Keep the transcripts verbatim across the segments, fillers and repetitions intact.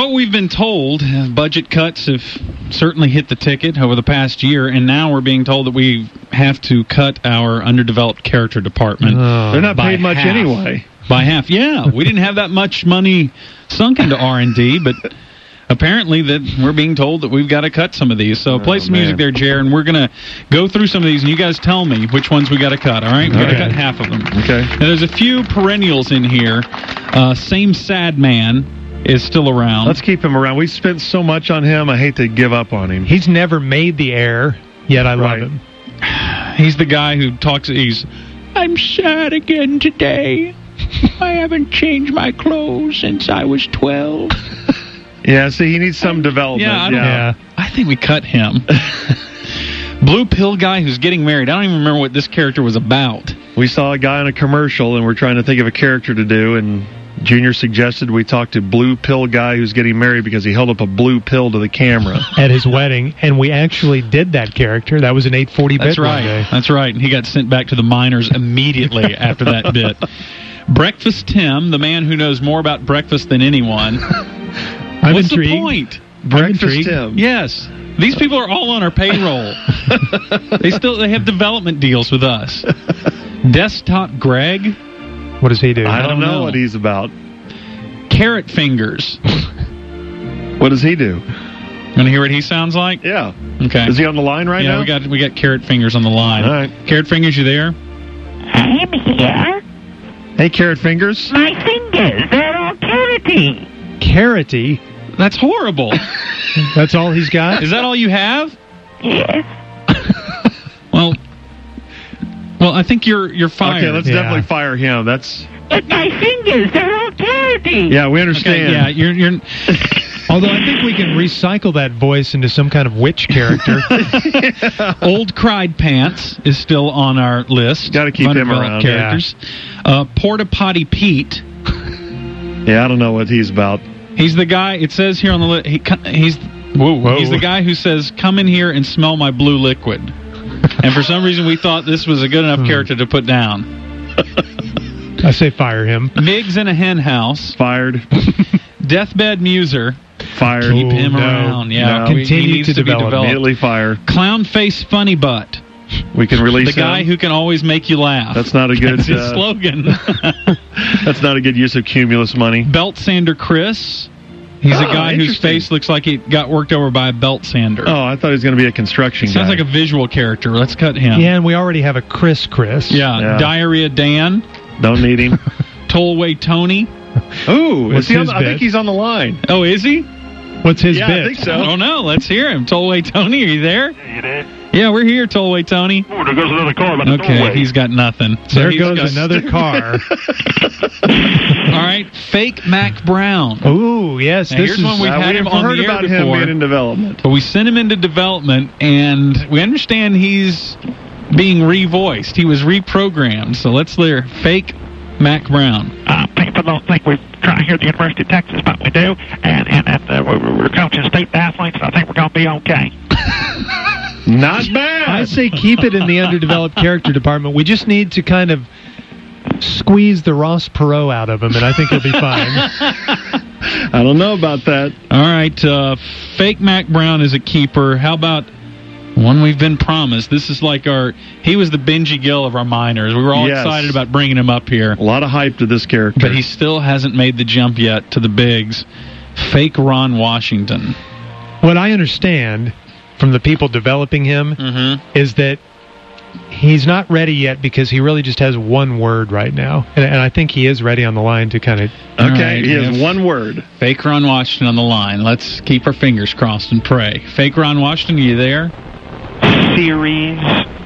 what we've been told, uh, budget cuts have certainly hit the ticket over the past year, and now we're being told that we have to cut our underdeveloped character department. Oh, they're not by paid much half. anyway. By half, yeah. We didn't have that much money sunk into R and D, but apparently that we're being told that we've got to cut some of these. So play Oh, some man. music there, Jer, and we're going to go through some of these, and you guys tell me which ones we got to cut, all right? we got to Okay. cut half of them. Okay. Now, there's a few perennials in here. Uh, Same Sad Man is still around. Let's keep him around. We spent so much on him. I hate to give up on him. He's never made the air, yet I Right. love him. He's the guy who talks, he's, I'm sad again today. I haven't changed my clothes since I was twelve. Yeah, see, he needs some development. Yeah, I don't Yeah. I think we cut him. Blue pill guy who's getting married. I don't even remember what this character was about. We saw a guy on a commercial, and we're trying to think of a character to do, and Junior suggested we talk to blue pill guy who's getting married because he held up a blue pill to the camera. At his wedding, and we actually did that character. That was an eight forty bit That's one right. day. That's right. And he got sent back to the minors immediately after that bit. Breakfast Tim, the man who knows more about breakfast than anyone. I'm What's intrigued. the point? Breakfast intrigued. Tim. Yes. These people are all on our payroll. they still they have development deals with us. Desktop Greg, What does he do? I don't, don't know, know. what he's about. Carrot Fingers. What does he do? Want to hear what he sounds like? Yeah. Okay. Is he on the line right yeah, now? we got we got Carrot Fingers on the line. All right. Carrot Fingers, you there? I'm here. Hey, Carrot Fingers. My fingers, they're all carroty. Carroty. That's horrible. That's all he's got? Is that all you have? Yes. Well, well, I think you're you're fired. Okay, let's Yeah. definitely fire him. That's But my fingers, they're all carroty. yeah, we Okay, understand. yeah, you're you're. Although I think we can recycle that voice into some kind of witch character. Old Cried Pants is still on our list. Gotta keep of him undeveloped around. Characters. Uh, Porta Potty Pete. Yeah, I don't know what he's about. He's the guy. It says here on the list. He, co- he's whoa, Whoa. He's the guy who says, "Come in here and smell my blue liquid." And for some reason, we thought this was a good enough character to put down. I say fire him. Migs in a hen house. Fired. Deathbed Muser. Fired. Keep him no. around. Yeah, No. we- he Continue needs to to be develop. developed. Immediately fire. Clown Face Funny Butt. We can release The guy him. who can always make you laugh. That's not a good. That's his uh, slogan. That's not a good use of cumulus money. Belt Sander Chris. He's a Oh, guy whose interesting. face looks like he got worked over by a belt sander. Oh, I thought he was going to be a construction Sounds guy. like a visual character. Let's cut him. Yeah, and we already have a Chris Chris. Yeah. Yeah. Diarrhea Dan. Don't need him. Tollway Tony. Ooh, What's is he on his the, I bit? think he's on the line. Oh, is he? What's his Yeah, bit? I think so. I don't know. Let's hear him. Tollway Tony, are you there? You there? Yeah, we're here, Tollway Tony. Oh, there goes another car by the Okay, doorway. he's got nothing. So There he's goes got- another car. All right, Fake Mac Brown. Ooh, yes. Now, this here's is one we Uh, had we've him on heard the air about before. him being in development. But we sent him into development, and we understand he's being revoiced. He was reprogrammed. So let's hear Fake Mac Brown. Uh, people don't think we try here at the University of Texas, but we do. And, and, and uh, we're, we're coaching state athletes, and I think we're going to be okay. Not bad. I say keep it in the underdeveloped character department. We just need to kind of squeeze the Ross Perot out of him, and I think he'll be fine. I don't know about that. All right, uh, Fake Mac Brown is a keeper. How about one we've been promised? This is like our, he was the Benji Gill of our minors. We were all Yes. excited about bringing him up here. A lot of hype to this character. But he still hasn't made the jump yet to the bigs. Fake Ron Washington. What I understand from the people developing him Mm-hmm. is that he's not ready yet because he really just has one word right now. And, and I think he is ready on the line to kind of... okay, All right, he has if- one word. Fake Ron Washington on the line. Let's keep our fingers crossed and pray. Fake Ron Washington, are you there? Series,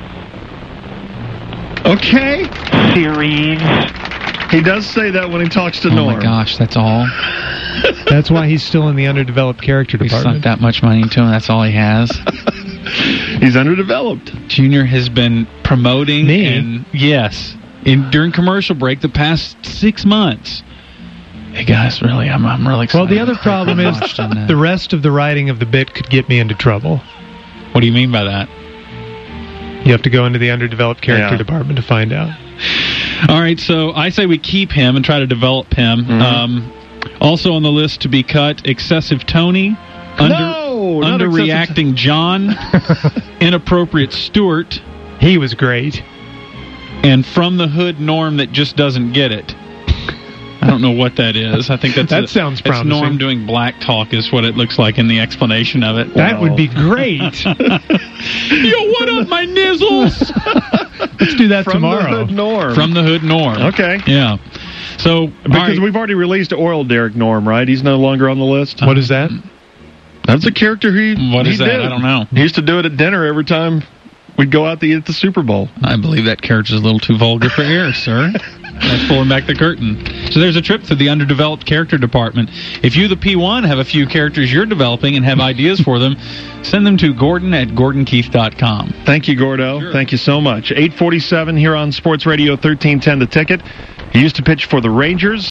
Okay. series. He does say that when he talks to Oh Norm. my gosh, that's all. That's why he's still in the underdeveloped character We sunk department. that much money into him. That's all he has. He's underdeveloped. Junior has been promoting Me? and yes, in during commercial break the past six months. Hey guys, really, I'm I'm really excited. Well, the other problem is Washington, uh, the rest of the writing of the bit could get me into trouble. What do you mean by that? You have to go into the underdeveloped character Yeah. department to find out. All right, so I say we keep him and try to develop him. Mhm. Um, Also on the list to be cut, Excessive Tony, under, No, not Underreacting John, Inappropriate Stuart, He was great. and From the Hood Norm that just doesn't get it. I don't know what that is. I think that's That a, sounds it's promising. Norm doing black talk is what it looks like in the explanation of it. That would be great. Yo, what up, my nizzles? Let's do that From tomorrow. the Hood Norm. From the Hood Norm. Okay. Yeah. So, Because all right. we've already released Oil Derek Norm, right? He's no longer on the list. What is that? That's a character he What he is that? did. I don't know. He used to do it at dinner every time we'd go out to eat at the Super Bowl. I believe that character's a little too vulgar for air, sir. That's pulling back the curtain. So there's a trip to the underdeveloped character department. If you, the P one, have a few characters you're developing and have ideas for them, send them to Gordon at Gordon Keith dot com. Thank you, Gordo. Sure. Thank you so much. eight forty-seven here on Sports Radio thirteen ten The Ticket. He used to pitch for the Rangers.